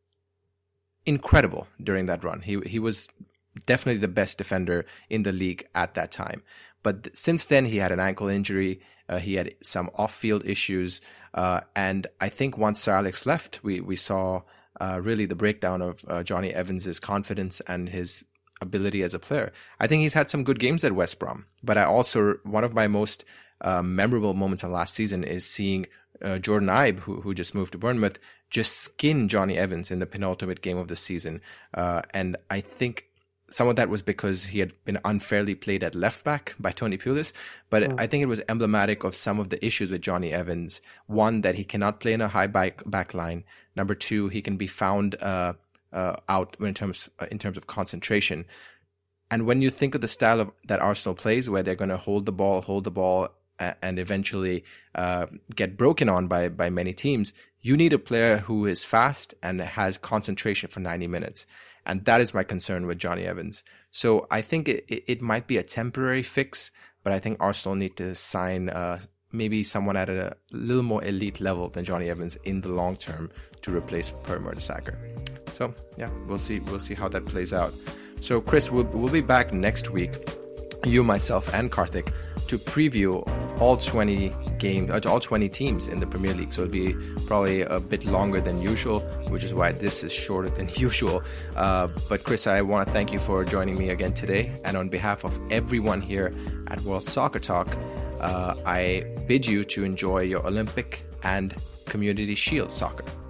incredible during that run. He he was definitely the best defender in the league at that time. But th- since then, he had an ankle injury. Uh, he had some off-field issues. Uh, and I think once Sir Alex left, we, we saw uh, really the breakdown of uh, Jonny Evans' confidence and his ability as a player. I think he's had some good games at West Brom. But I also, one of my most Uh, memorable moments of last season is seeing uh, Jordan Ibe, who who just moved to Bournemouth, just skin Jonny Evans in the penultimate game of the season. Uh, and I think some of that was because he had been unfairly played at left back by Tony Pulis. But mm. I think it was emblematic of some of the issues with Jonny Evans. One, that he cannot play in a high back, back line. Number two, he can be found uh, uh, out in terms uh, in terms of concentration. And when you think of the style of, that Arsenal plays, where they're going to hold the ball, hold the ball, and eventually uh, get broken on by, by many teams, you need a player who is fast and has concentration for ninety minutes. And that is my concern with Jonny Evans. So I think it, it, it might be a temporary fix, but I think Arsenal need to sign uh, maybe someone at a little more elite level than Jonny Evans in the long term to replace Per Mertesacker. So yeah, we'll see. We'll see how that plays out. So Chris, we'll, we'll be back next week, you, myself, and Karthik, to preview all twenty games, uh, all twenty teams in the Premier League. So it'll be probably a bit longer than usual, which is why this is shorter than usual. Uh, but Chris, I want to thank you for joining me again today. And on behalf of everyone here at World Soccer Talk, uh, I bid you to enjoy your Olympic and Community Shield soccer.